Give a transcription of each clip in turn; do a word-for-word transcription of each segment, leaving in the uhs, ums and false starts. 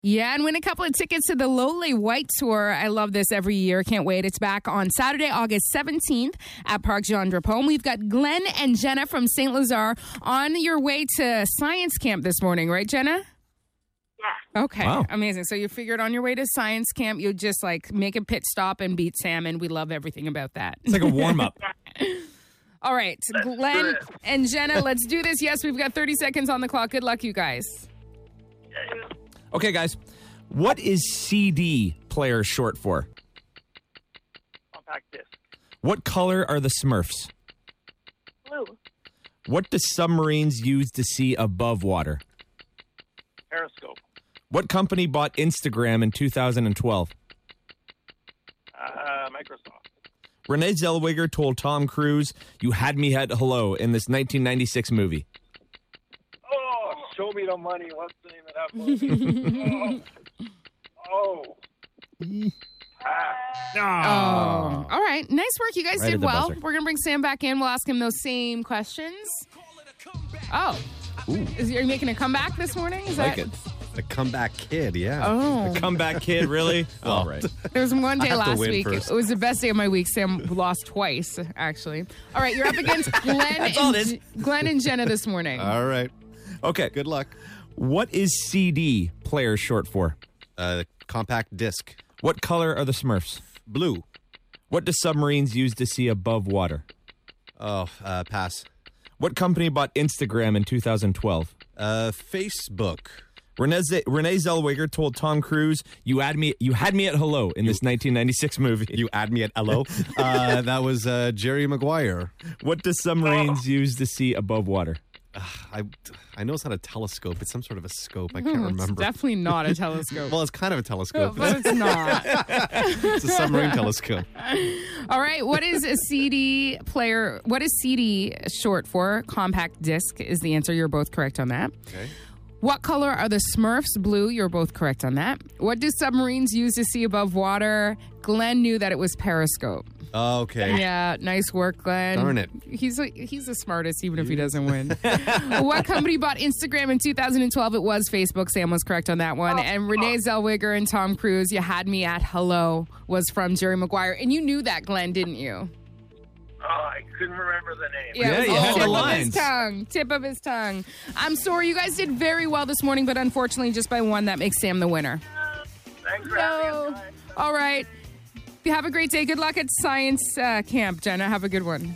Yeah, and win a couple of tickets to the Lole White Tour. I love this every year. Can't wait. It's back on Saturday, August seventeenth at Parc Jean Drapeau. We've got Glenn and Jenna from Saint Lazare on your way to science camp this morning, right, Jenna? Yeah. Okay, Wow. Amazing. So you figured on your way to science camp, you'd just like make a pit stop and beat Sam, and we love everything about that. It's like a warm-up. All right, Glenn and Jenna, let's do this. Yes, we've got thirty seconds on the clock. Good luck, you guys. Okay, guys. What is C D player short for? Compact disc. What color are the Smurfs? Blue. What do submarines use to see above water? Periscope. What company bought Instagram in two thousand twelve? Uh, Microsoft. Renee Zellweger told Tom Cruise, "You had me at hello" in this nineteen ninety-six movie. Oh, show me the money. What's the name of that movie? oh. oh. Ah. Oh. All right. Nice work. You guys Right at did the well. buzzer. We're going to bring Sam back in. We'll ask him those same questions. Oh. Ooh. Is, are you making a comeback this morning? Is Like that? it. The comeback kid, yeah. Oh. Comeback kid, really? All right. There was one day have to last win week. first. It was the best day of my week. Sam lost twice, actually. All right. You're up against Glenn, That's all and, it is. J- Glenn and Jenna this morning. All right. Okay. Good luck. What is C D player short for? Uh, compact disc. What color are the Smurfs? Blue. What do submarines use to see above water? Oh, uh, pass. What company bought Instagram in two thousand twelve? Uh, Facebook. Renee, Z- Renee Zellweger told Tom Cruise, "You had me, you had me at hello" in this nineteen ninety-six movie. You add me at hello. uh, that was uh, Jerry Maguire. What do submarines use to see above water? I, I know it's not a telescope. It's some sort of a scope. I can't Hmm, It's remember. definitely not a telescope. Well, it's kind of a telescope. but it's not. It's a submarine telescope. All right. What is a C D player? What is C D short for? Compact disc is the answer. You're both correct on that. Okay. What color are the Smurfs? Blue. You're both correct on that. What do submarines use to see above water? Glenn knew that it was periscope. Okay. Yeah, nice work, Glenn. Darn it. He's a, he's the smartest, even if he doesn't win. What company bought Instagram in two thousand twelve? It was Facebook. Sam was correct on that one. And Renee Zellweger and Tom Cruise, you had me at hello, was from Jerry Maguire. And you knew that, Glenn, didn't you? Oh, I couldn't remember the name. Yeah, Yeah, it was you the had the tip of lines. his tongue. Tip of his tongue. I'm sorry, you guys did very well this morning, but unfortunately, just by one, that makes Sam the winner. Thanks for having No. us, guys. All right. You have a great day. Good luck at science uh, camp, Jenna. Have a good one.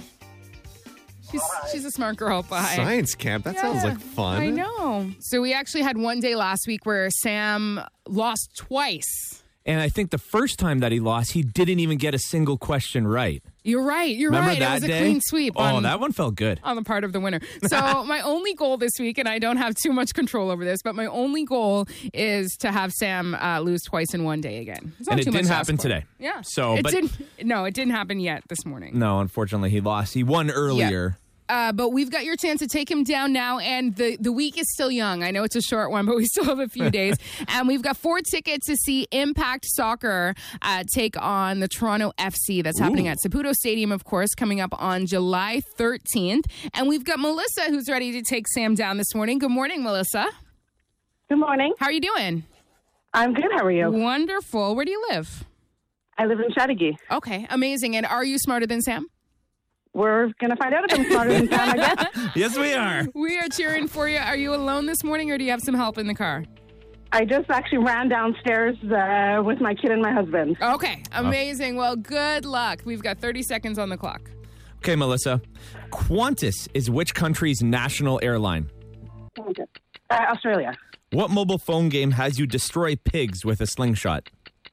She's she's a smart girl. Bye. Science camp. That sounds like fun. I know. So we actually had one day last week where Sam lost twice. And I think the first time that he lost, he didn't even get a single question right. You're right. You're Remember right. that it was a day? clean sweep. Oh, on, that one felt good. on the part of the winner. So my only goal this week, and I don't have too much control over this, but my only goal is to have Sam uh, lose twice in one day again. It's not And it too much didn't to happen ask for. today. Yeah. So, it but- didn't. No, it didn't happen yet this morning. No, unfortunately, he lost. He won earlier. Uh, but we've got your chance to take him down now, and the, the week is still young. I know it's a short one, but we still have a few days. And we've got four tickets to see Impact Soccer uh, take on the Toronto F C. That's happening Ooh. at Saputo Stadium, of course, coming up on July thirteenth. And we've got Melissa, who's ready to take Sam down this morning. Good morning, Melissa. Good morning. How are you doing? I'm good. How are you? Wonderful. Where do you live? I live in Chattagee. Okay, amazing. And are you smarter than Sam? We're going to find out if I'm smarter than Sam, I guess. Yes, we are. We are cheering for you. Are you alone this morning, or do you have some help in the car? I just actually ran downstairs uh, with my kid and my husband. Okay, amazing. Well, good luck. We've got thirty seconds on the clock. Okay, Melissa. Qantas is which country's national airline? Uh, Australia. What mobile phone game has you destroy pigs with a slingshot?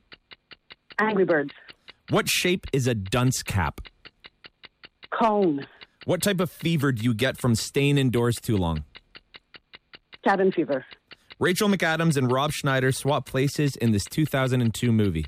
Angry Birds. What shape is a dunce cap? Cone. What type of fever do you get from staying indoors too long? Cabin fever. Rachel McAdams and Rob Schneider swap places in this two thousand two movie.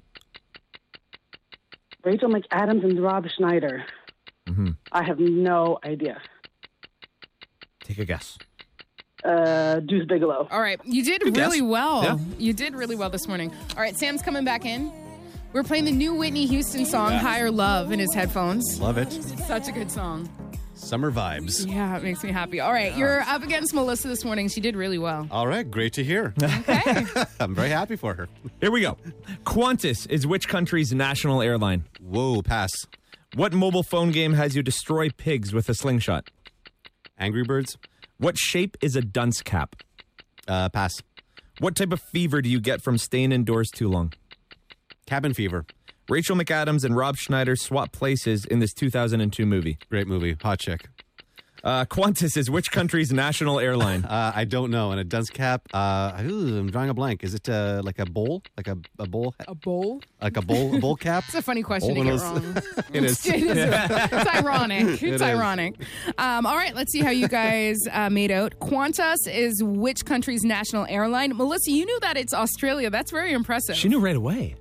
Rachel McAdams and Rob Schneider. Mm-hmm. I have no idea. Take a guess. Uh, Deuce Bigelow. All right, you did Good really guess. well. Yeah. You did really well this morning. All right, Sam's coming back in. We're playing the new Whitney Houston song, Higher Love, in his headphones. Love it. Such a good song. Summer vibes. Yeah, it makes me happy. All right, you're up against Melissa this morning. She did really well. All right, great to hear. Okay. I'm very happy for her. Here we go. Qantas is which country's national airline? Whoa, pass. What mobile phone game has you destroy pigs with a slingshot? Angry Birds. What shape is a dunce cap? Uh, pass. What type of fever do you get from staying indoors too long? Cabin Fever. Rachel McAdams and Rob Schneider swap places in this two thousand two movie. Great movie. Hot chick. Uh, Qantas is which country's national airline? Uh, I don't know. And a dunce cap. Uh, ooh, I'm drawing a blank. Is it uh, like a bowl? Like a, a bowl? A bowl? Like a bowl? A bowl cap? It's a funny question Bowl to of get those- wrong. It is. It is. It's ironic. It's is. ironic. Um, all right, let's see how you guys uh, made out. Qantas is which country's national airline? Melissa, you knew that it's Australia. That's very impressive. She knew right away.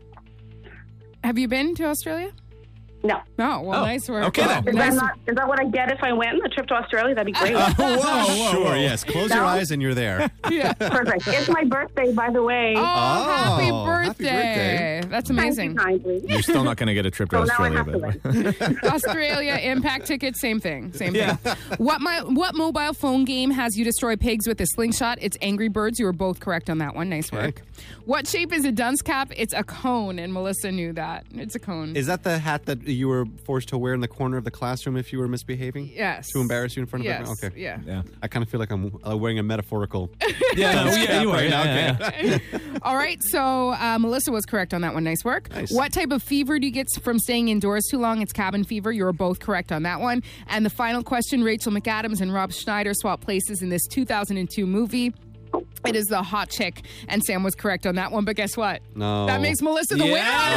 Have you been to Australia? No. Oh, well, Oh, nice work. okay then. Is that, Nice. not, is that what I get if I win a trip to Australia? That'd be great. whoa, whoa, Sure, whoa. yes. Close your No. eyes and you're there. Yeah. Perfect. It's my birthday, by the way. Oh, happy Oh, happy birthday. birthday. That's Thank amazing. you kindly. You're still not going to get a trip to So now I Australia, have by to the way. win. Australia, impact tickets, same thing. Same Yeah. thing. What my what mobile phone game has you destroy pigs with a slingshot? It's Angry Birds. You were both correct on that one. Nice Okay. work. What shape is a dunce cap? It's a cone, and Melissa knew that. It's a cone. Is that the hat that you were forced to wear in the corner of the classroom if you were misbehaving? Yes. To embarrass you in front of Yes. everyone? Okay. Yeah. Yeah. I kind of feel like I'm uh, wearing a metaphorical. Yeah, no, yeah, you are. Right now, Yeah, okay. yeah. All right. So uh, Melissa was correct on that one. Nice work. Nice. What type of fever do you get from staying indoors too long? It's cabin fever. You were both correct on that one. And the final question: Rachel McAdams and Rob Schneider swap places in this two thousand two movie. It is the hot chick, and Sam was correct on that one. But guess what? No. That makes Melissa the Yeah.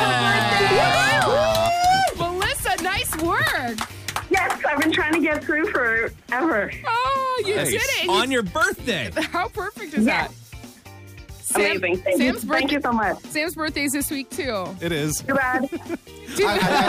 winner on her birthday. Melissa, nice work. Yes, I've been trying to get through forever. Oh, you Nice. did it. On your birthday. How perfect is Yes. that? Sam- Amazing. Thank, Sam's you. Thank you so much. Sam's birthday's this week too. It is. Too bad. Too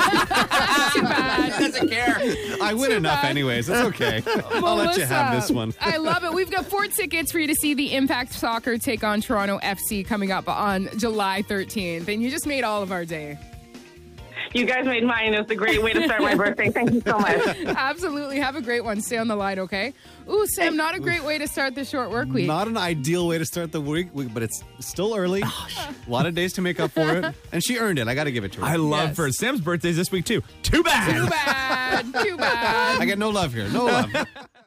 bad. Too bad. Doesn't care. I win Too enough bad. anyways. It's okay. I'll let you have Melissa, this one. I love it. We've got four tickets for you to see the Impact Soccer take on Toronto F C coming up on July thirteenth. And you just made all of our day. You guys made mine. It was a great way to start my birthday. Thank you so much. Absolutely. Have a great one. Stay on the line, okay? Ooh, Sam, not a great way to start the short work week. Not an ideal way to start the week, week, but it's still early. A lot of days to make up for it. And she earned it. I got to give it to her. I love Yes. her. Sam's birthday's this week, too. Too bad. Too bad. Too bad. I get no love here. No love.